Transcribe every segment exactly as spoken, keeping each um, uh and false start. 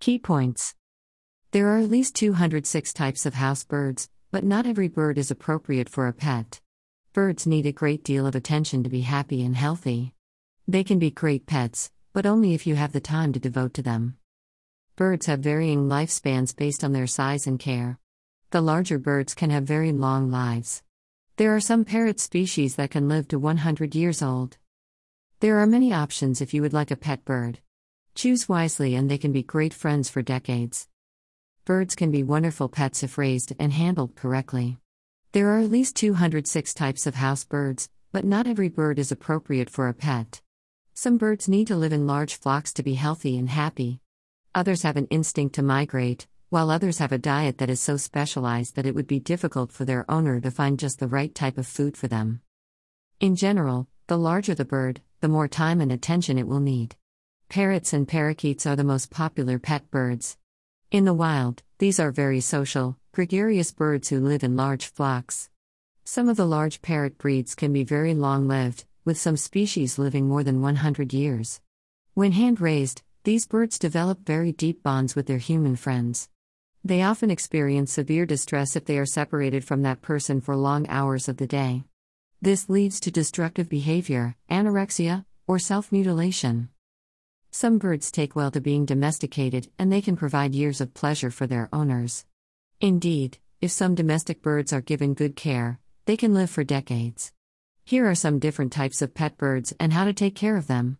Key points. There are at least two hundred six types of house birds, but not every bird is appropriate for a pet. Birds need a great deal of attention to be happy and healthy. They can be great pets, but only if you have the time to devote to them. Birds have varying lifespans based on their size and care. The larger birds can have very long lives. There are some parrot species that can live to one hundred years old. There are many options if you would like a pet bird. Choose wisely and they can be great friends for decades. Birds can be wonderful pets if raised and handled correctly. There are at least two hundred six types of house birds, but not every bird is appropriate for a pet. Some birds need to live in large flocks to be healthy and happy. Others have an instinct to migrate, while others have a diet that is so specialized that it would be difficult for their owner to find just the right type of food for them. In general, the larger the bird, the more time and attention it will need. Parrots and parakeets are the most popular pet birds. In the wild, these are very social, gregarious birds who live in large flocks. Some of the large parrot breeds can be very long-lived, with some species living more than one hundred years. When hand-raised, these birds develop very deep bonds with their human friends. They often experience severe distress if they are separated from that person for long hours of the day. This leads to destructive behavior, anorexia, or self-mutilation. Some birds take well to being domesticated, and they can provide years of pleasure for their owners. Indeed, if some domestic birds are given good care, they can live for decades. Here are some different types of pet birds and how to take care of them.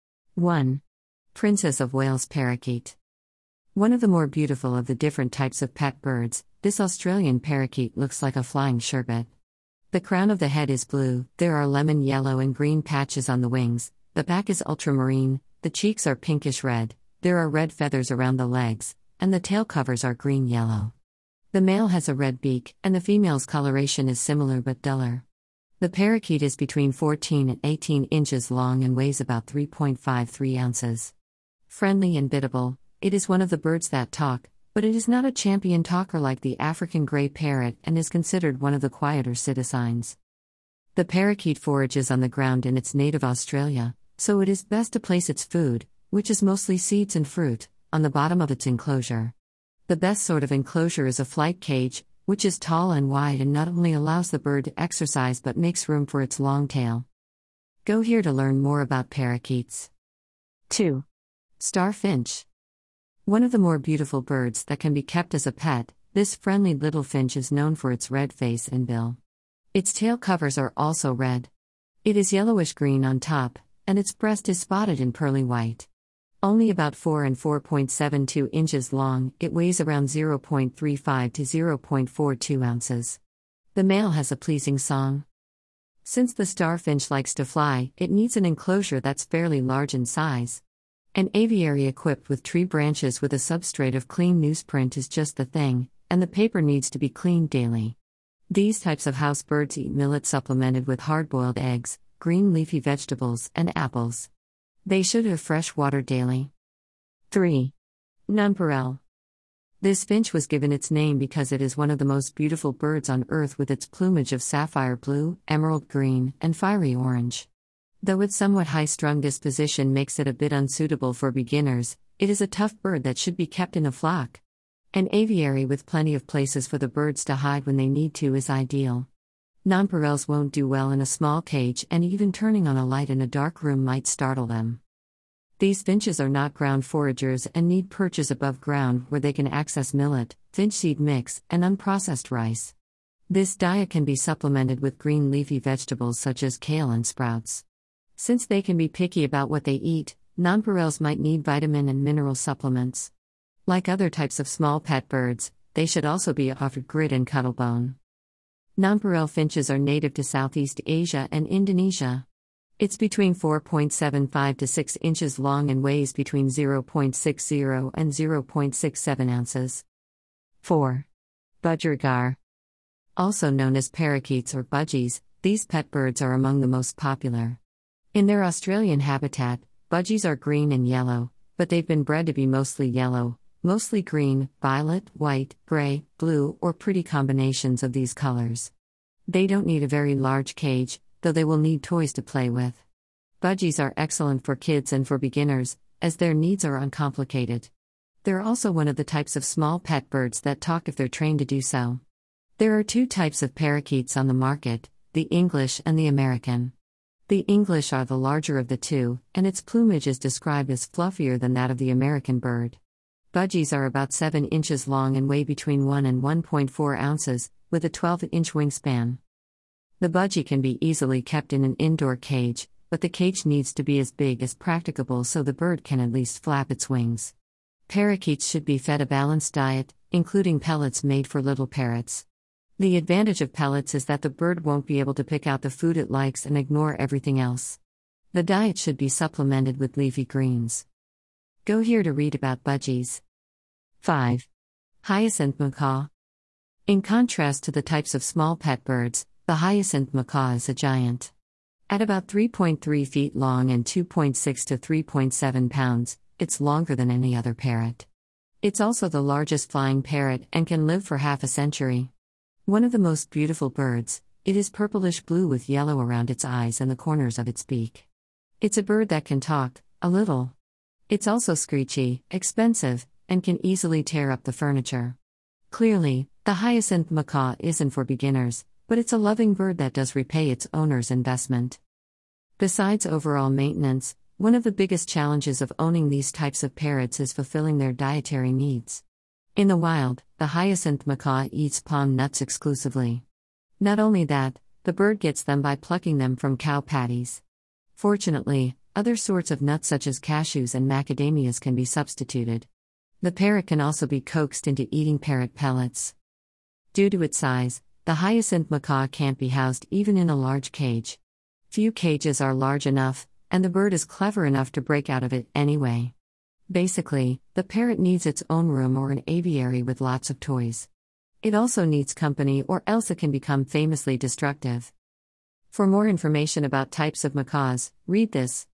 one. Princess of Wales Parakeet. One of the more beautiful of the different types of pet birds, this Australian parakeet looks like a flying sherbet. The crown of the head is blue, there are lemon yellow and green patches on the wings, the back is ultramarine, the cheeks are pinkish red, there are red feathers around the legs, and the tail covers are green-yellow. The male has a red beak, and the female's coloration is similar but duller. The parakeet is between fourteen and eighteen inches long and weighs about three point five three ounces. Friendly and biddable, it is one of the birds that talk, but it is not a champion talker like the African grey parrot and is considered one of the quieter citizens. The parakeet forages on the ground in its native Australia, so it is best to place its food, which is mostly seeds and fruit, on the bottom of its enclosure. The best sort of enclosure is a flight cage, which is tall and wide and not only allows the bird to exercise but makes room for its long tail. Go here to learn more about parakeets. two. Star finch. One of the more beautiful birds that can be kept as a pet, this friendly little finch is known for its red face and bill. Its tail covers are also red. It is yellowish-green on top, and its breast is spotted in pearly white. Only about four and four point seven two inches long, it weighs around zero point three five to zero point four two ounces. The male has a pleasing song. Since the starfinch likes to fly, it needs an enclosure that's fairly large in size. An aviary equipped with tree branches with a substrate of clean newsprint is just the thing, and the paper needs to be cleaned daily. These types of house birds eat millet supplemented with hard-boiled eggs, green leafy vegetables, and apples. They should have fresh water daily. three. Nonpareil. This finch was given its name because it is one of the most beautiful birds on earth with its plumage of sapphire blue, emerald green, and fiery orange. Though its somewhat high-strung disposition makes it a bit unsuitable for beginners, it is a tough bird that should be kept in a flock. An aviary with plenty of places for the birds to hide when they need to is ideal. Nonpareils won't do well in a small cage, and even turning on a light in a dark room might startle them. These finches are not ground foragers and need perches above ground where they can access millet, finch seed mix, and unprocessed rice. This diet can be supplemented with green leafy vegetables such as kale and sprouts. Since they can be picky about what they eat, nonpareils might need vitamin and mineral supplements. Like other types of small pet birds, they should also be offered grit and cuttlebone. Nonpareil finches are native to Southeast Asia and Indonesia. It's between four point seven five to six inches long and weighs between zero point six zero and zero point six seven ounces. four. Budgerigar. Also known as parakeets or budgies, these pet birds are among the most popular. In their Australian habitat, budgies are green and yellow, but they've been bred to be mostly yellow, mostly green, violet, white, gray, blue, or pretty combinations of these colors. They don't need a very large cage, though they will need toys to play with. Budgies are excellent for kids and for beginners, as their needs are uncomplicated. They're also one of the types of small pet birds that talk if they're trained to do so. There are two types of parakeets on the market, the English and the American. The English are the larger of the two, and its plumage is described as fluffier than that of the American bird. Budgies are about seven inches long and weigh between one and one point four ounces, with a twelve-inch wingspan. The budgie can be easily kept in an indoor cage, but the cage needs to be as big as practicable so the bird can at least flap its wings. Parakeets should be fed a balanced diet, including pellets made for little parrots. The advantage of pellets is that the bird won't be able to pick out the food it likes and ignore everything else. The diet should be supplemented with leafy greens. Go here to read about budgies. five. Hyacinth macaw. In contrast to the types of small pet birds, the hyacinth macaw is a giant. At about three point three feet long and two point six to three point seven pounds, it's longer than any other parrot. It's also the largest flying parrot and can live for half a century. One of the most beautiful birds, it is purplish blue with yellow around its eyes and the corners of its beak. It's a bird that can talk, a little. It's also screechy, expensive, and can easily tear up the furniture. Clearly, the hyacinth macaw isn't for beginners, but it's a loving bird that does repay its owner's investment. Besides overall maintenance, one of the biggest challenges of owning these types of parrots is fulfilling their dietary needs. In the wild, the hyacinth macaw eats palm nuts exclusively. Not only that, the bird gets them by plucking them from cow patties. Fortunately, other sorts of nuts such as cashews and macadamias can be substituted. The parrot can also be coaxed into eating parrot pellets. Due to its size, the hyacinth macaw can't be housed even in a large cage. Few cages are large enough, and the bird is clever enough to break out of it anyway. Basically, the parrot needs its own room or an aviary with lots of toys. It also needs company or else it can become famously destructive. For more information about types of macaws, read this.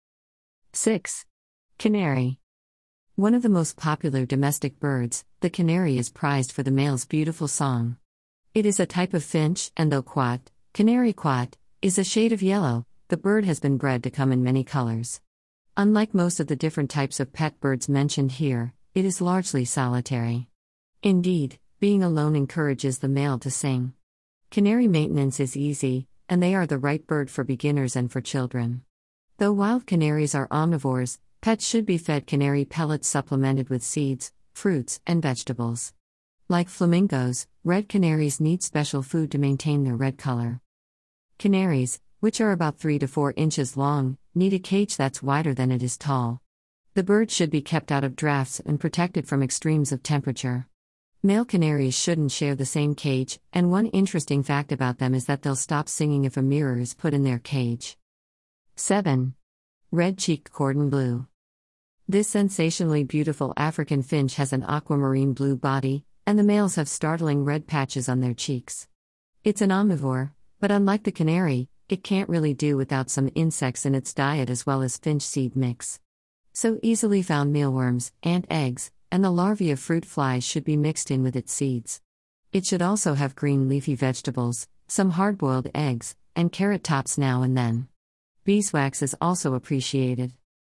six. Canary. One of the most popular domestic birds, the canary is prized for the male's beautiful song. It is a type of finch, and though quat, canary quat, is a shade of yellow, the bird has been bred to come in many colors. Unlike most of the different types of pet birds mentioned here, it is largely solitary. Indeed, being alone encourages the male to sing. Canary maintenance is easy, and they are the right bird for beginners and for children. Though wild canaries are omnivores, pets should be fed canary pellets supplemented with seeds, fruits, and vegetables. Like flamingos, red canaries need special food to maintain their red color. Canaries, which are about three to four inches long, need a cage that's wider than it is tall. The bird should be kept out of drafts and protected from extremes of temperature. Male canaries shouldn't share the same cage, and one interesting fact about them is that they'll stop singing if a mirror is put in their cage. seven. Red-cheeked cordon bleu. This sensationally beautiful African finch has an aquamarine blue body, and the males have startling red patches on their cheeks. It's an omnivore, but unlike the canary, it can't really do without some insects in its diet as well as finch seed mix. So easily found mealworms, ant eggs, and the larvae of fruit flies should be mixed in with its seeds. It should also have green leafy vegetables, some hard-boiled eggs, and carrot tops now and then. Beeswax is also appreciated.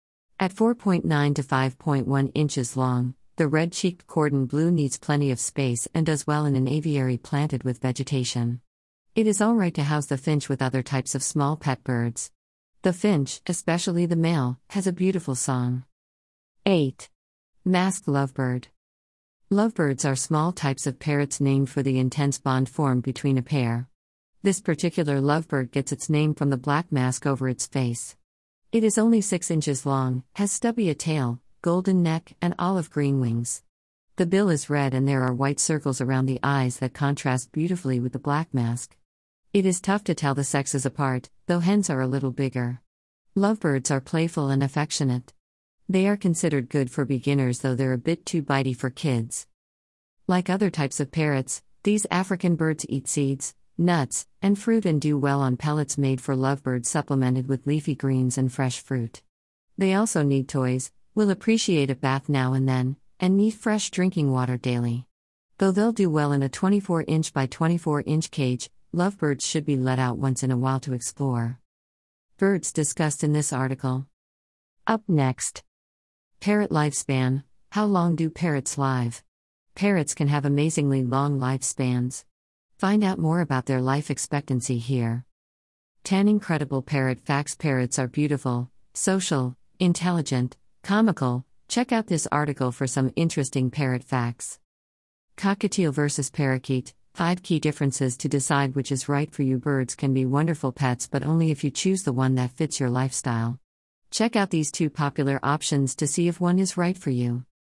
At four point nine to five point one inches long, the red-cheeked cordon bleu needs plenty of space and does well in an aviary planted with vegetation. It is all right to house the finch with other types of small pet birds. The finch, especially the male, has a beautiful song. eight. Masked lovebird. Lovebirds are small types of parrots named for the intense bond formed between a pair. This particular lovebird gets its name from the black mask over its face. It is only six inches long, has stubby a tail, golden neck, and olive green wings. The bill is red and there are white circles around the eyes that contrast beautifully with the black mask. It is tough to tell the sexes apart, though hens are a little bigger. Lovebirds are playful and affectionate. They are considered good for beginners, though they're a bit too bitey for kids. Like other types of parrots, these African birds eat seeds, nuts, and fruit and do well on pellets made for lovebirds supplemented with leafy greens and fresh fruit. They also need toys, will appreciate a bath now and then, and need fresh drinking water daily. Though they'll do well in a twenty-four inch by twenty-four inch cage, lovebirds should be let out once in a while to explore. Birds discussed in this article. Up next. Parrot lifespan. How long do parrots live? Parrots can have amazingly long lifespans. Find out more about their life expectancy here. ten Incredible Parrot Facts. Parrots are beautiful, social, intelligent, comical. Check out this article for some interesting parrot facts. Cockatiel versus parakeet. five Key differences to decide which is right for you. Birds can be wonderful pets, but only if you choose the one that fits your lifestyle. Check out these two popular options to see if one is right for you.